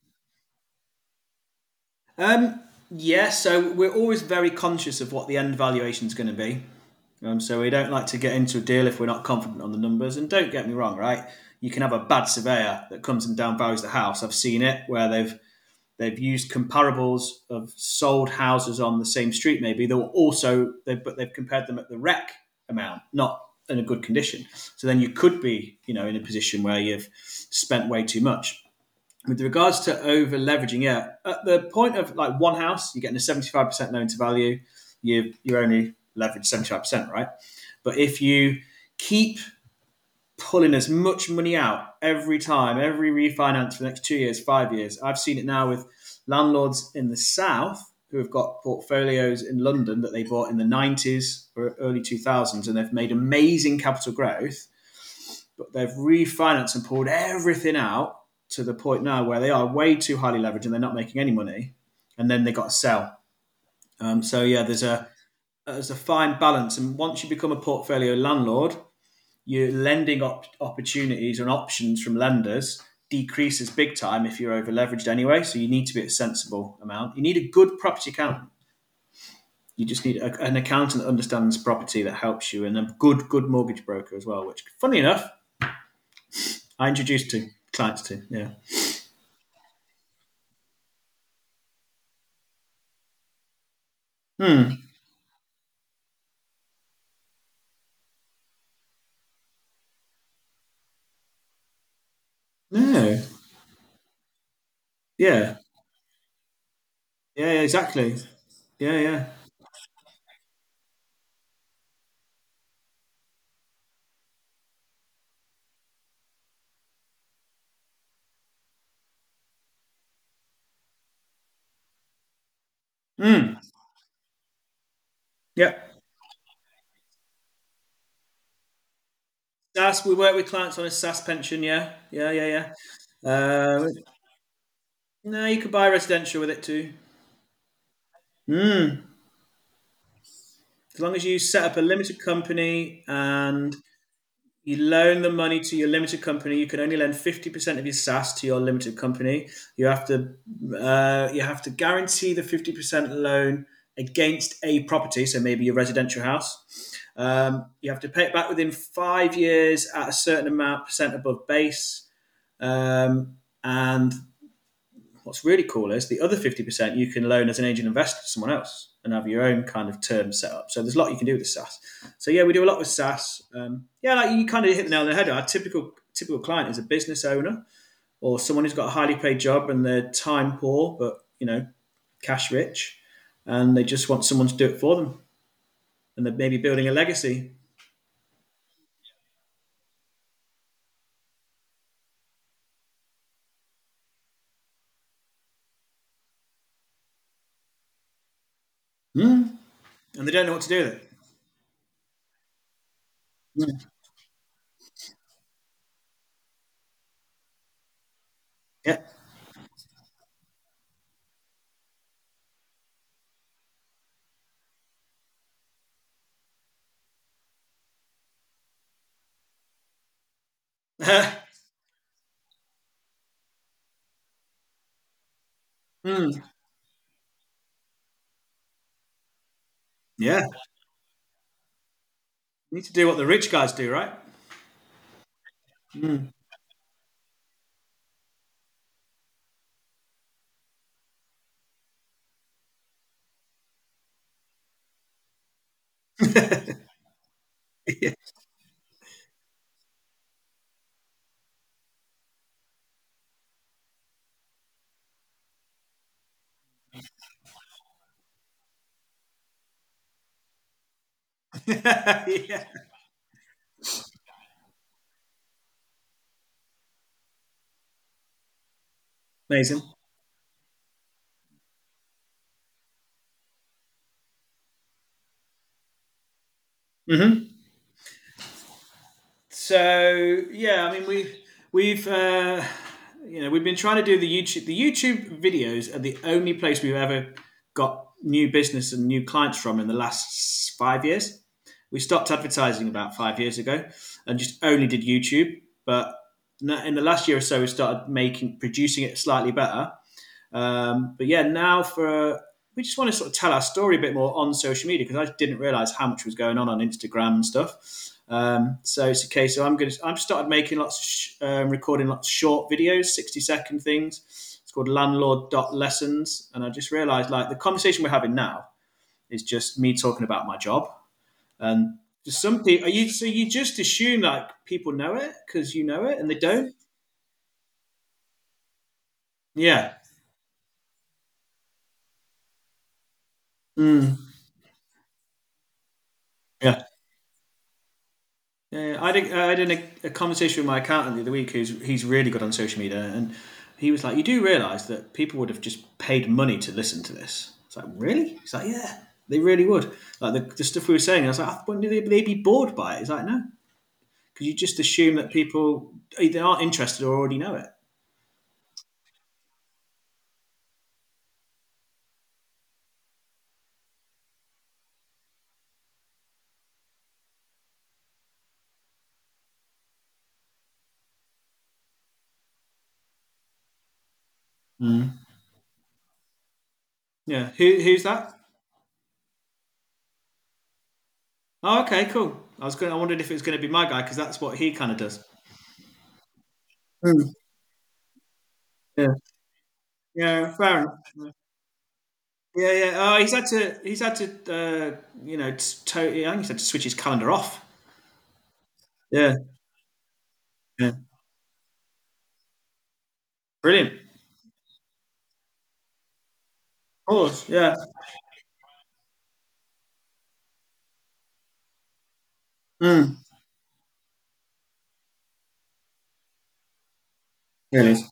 Um, yeah, so we're always very conscious of what the end valuation is going to be. Um, so we don't like to get into a deal if we're not confident on the numbers. And don't get me wrong, right? You can have a bad surveyor that comes and downvalues the house. I've seen it where they've they've used comparables of sold houses on the same street. Maybe they'll also they but they've compared them at the wreck amount, not in a good condition. So then you could be, you know, in a position where you've spent way too much. With regards to over leveraging, yeah, at the point of like one house, you're getting a seventy-five percent loan to value. You you're only leveraged seventy-five percent, right? But if you keep pulling as much money out every time, every refinance for the next two years, five years. I've seen it now with landlords in the south who have got portfolios in London that they bought in the nineties or early two thousands, and they've made amazing capital growth, but they've refinanced and pulled everything out to the point now where they are way too highly leveraged and they're not making any money, and then they got to sell. Um, so yeah, there's a there's a fine balance, and once you become a portfolio landlord, your lending op- opportunities and options from lenders decreases big time if you're over leveraged anyway. So you need to be at a sensible amount. You need a good property accountant. You just need a, an accountant that understands property that helps you, and a good good mortgage broker as well. Which, funny enough, I introduced to clients to. Yeah. Hmm. No. Yeah. Yeah. Yeah. Exactly. Yeah. Yeah. Hmm. Yeah. S A S. We work with clients on a S A S pension. Yeah. Yeah. Yeah. Yeah. Uh, no, you could buy residential with it too. Hmm. As long as you set up a limited company and you loan the money to your limited company, you can only lend fifty percent of your S A S to your limited company. You have to uh, you have to guarantee the fifty percent loan against a property, so maybe your residential house. Um, you have to pay it back within five years at a certain amount percent above base. Um, and what's really cool is the other fifty percent you can loan as an angel investor to someone else and have your own kind of term set up. So there's a lot you can do with the S A S. So yeah, we do a lot with S A S. Um, yeah, like you kind of hit the nail on the head. Our typical typical client is a business owner or someone who's got a highly paid job and they're time poor, but you know, cash rich, and they just want someone to do it for them, and they're maybe building a legacy. Mm. And they don't know what to do with it. Mm. Yeah. Mm. Yeah. You need to do what the rich guys do, right? Mm. Yeah. Yeah. Amazing. Hmm. So yeah, I mean we we've uh, you know we've been trying to do the YouTube. The YouTube videos are the only place we've ever got new business and new clients from in the last five years. We stopped advertising about five years ago and just only did YouTube. But in the last year or so, we started making producing it slightly better. Um, but yeah, now for we just want to sort of tell our story a bit more on social media because I didn't realize how much was going on on Instagram and stuff. Um, so it's a case of I'm going to I've started making lots of sh- um, recording lots of short videos, sixty second things. It's called landlord dot lessons, and I just realized like the conversation we're having now is just me talking about my job. And for some people, you so you just assume like people know it because you know it, and they don't. Yeah. Mm. Yeah. Yeah, I did, I had a, a conversation with my accountant the other week who's he's really good on social media, and he was like, "You do realise that people would have just paid money to listen to this?" It's like, "Really?" He's like, "Yeah, they really would." Like the, the stuff we were saying, I was like, "Wouldn't they, they be bored by it?" He's like, "No, because you just assume that people either aren't interested or already know it." Mm. Yeah, who who's that? Oh, okay, cool. I was going. I wondered if it was going to be my guy because that's what he kind of does. Mm. Yeah, yeah, fair enough. Yeah, yeah. Oh, he's had to. He's had to. Uh, you know, t- to, I think he's had to switch his calendar off. Yeah, yeah. Brilliant. Of course. Yeah. Mm. Really.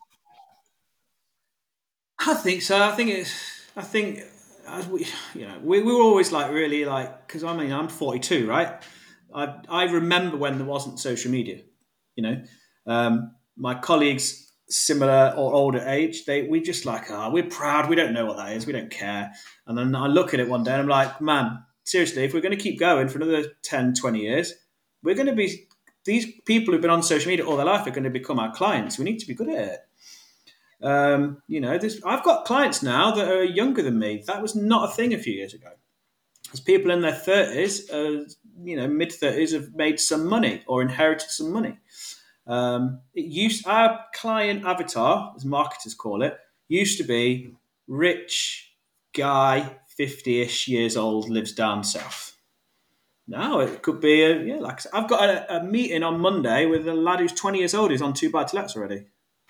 I think so. I think it's. I think as we, you know, we, we were always like really like because I mean I'm forty-two, right? I I remember when there wasn't social media. You know, um, my colleagues similar or older age, they we just like ah, we're proud. We don't know what that is. We don't care. And then I look at it one day and I'm like, man, seriously, if we're going to keep going for another ten, twenty years, we're going to be these people who've been on social media all their life are going to become our clients. We need to be good at it. Um, you know, there's, I've got clients now that are younger than me. That was not a thing a few years ago. As people in their thirties, uh, you know, mid thirties, have made some money or inherited some money. Um, it used our client avatar, as marketers call it, used to be rich guy, fifty-ish years old, lives down south. Now it could be a, yeah, like I said, I've got a, a meeting on Monday with a lad who's twenty years old. He's on two buy to lets already.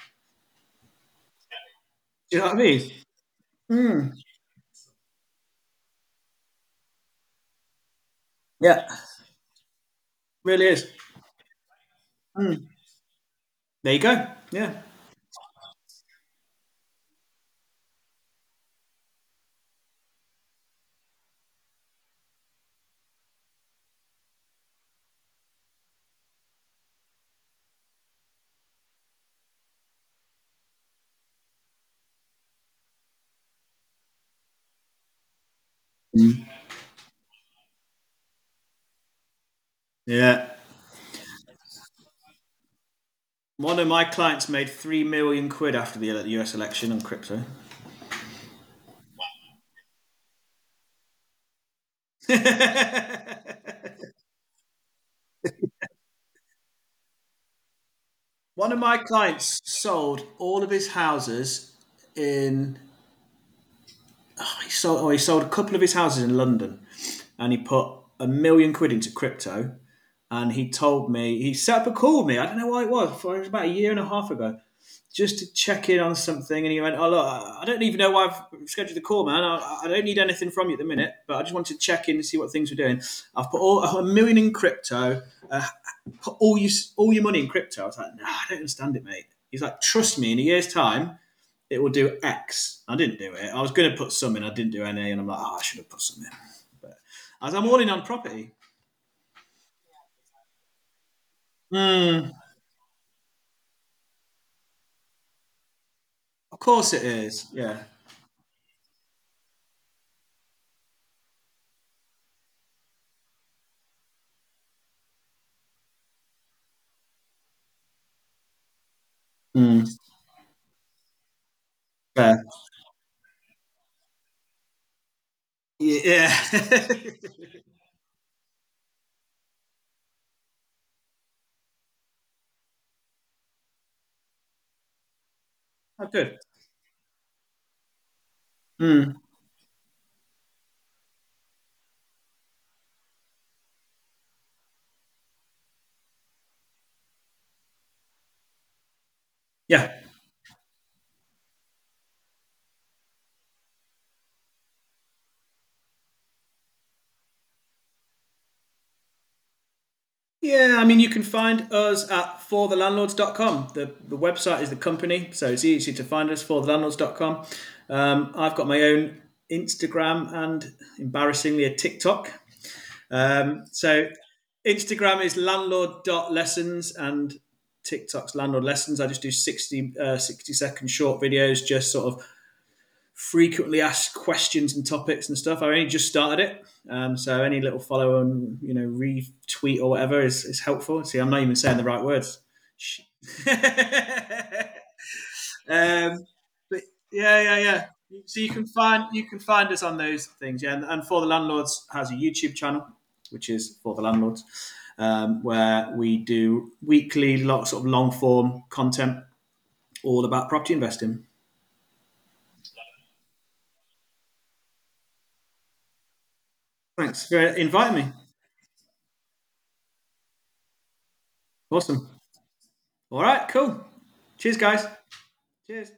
Do you know what I mean? Mm, yeah, really is. Mm. There you go. Yeah. Mm. Yeah. One of my clients made three million quid after the U S election on crypto. One of my clients sold all of his houses in. Oh, he sold. Oh, he sold a couple of his houses in London, and he put a million quid into crypto. And he told me he set up a call with me. I don't know why it was. For it was about a year and a half ago, just to check in on something. And he went, "Oh look, I don't even know why I've scheduled the call, man. I, I don't need anything from you at the minute, but I just wanted to check in to see what things were doing. I've put all, a million in crypto. Uh, put all your all your money in crypto." I was like, "Nah, I don't understand it, mate." He's like, "Trust me, in a year's time, it will do X." I didn't do it. I was going to put some in. I didn't do any, and I'm like, "Oh, I should have put some in." But as I'm all in on property. Mm, of course it is. Yeah. Mm, fair. Yeah. Oh, good. Mm, yeah. Yeah, I mean, you can find us at for the landlords dot com. The, the website is the company, so it's easy to find us, for the landlords dot com. Um, I've got my own Instagram and embarrassingly a TikTok. Um, so Instagram is landlord dot lessons and TikTok's landlord lessons. I just do sixty, uh, sixty second short videos, just sort of frequently asked questions and topics and stuff. I only just started it, um, so any little follow and you know retweet or whatever is, is helpful. See, I'm not even saying the right words. um, but yeah, yeah, yeah. So you can find you can find us on those things, yeah. And, and for the landlords has a YouTube channel, which is for the landlords, um, where we do weekly, lot sort of long form content, all about property investing. Thanks for inviting me. Awesome. All right, cool. Cheers, guys. Cheers.